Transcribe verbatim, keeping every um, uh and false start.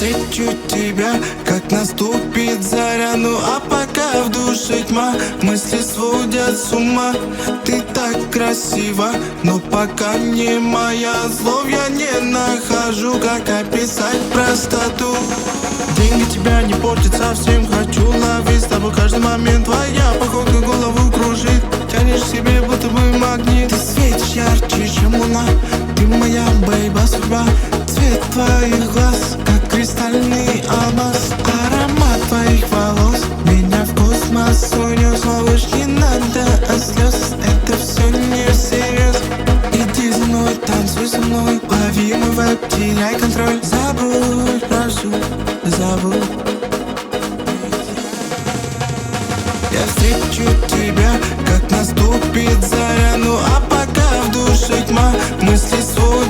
встречу тебя, как наступит заря. Ну а пока в душе тьма, мысли сводят с ума. Ты так красива, но пока не моя. Слов я не нахожу, как описать простоту. Деньги тебя не портят совсем, хочу ловить с тобой каждый момент. Твоя походка голову кружит, тянешь к себе, будто бы магнит. Ты светишь ярче, чем луна, ты моя бейба судьба. Цвет твоих глаз, как кристальный алмаз. Аромат твоих волос меня в космос унес. Малыш, не надо от слез, это все не всерьез. Иди за мной, танцуй со мной, лови мой вайб, теряй контроль. Забудь, прошу, забудь. Я встречу тебя, как наступит заря. Ну а пока в душе тьма, мысли свой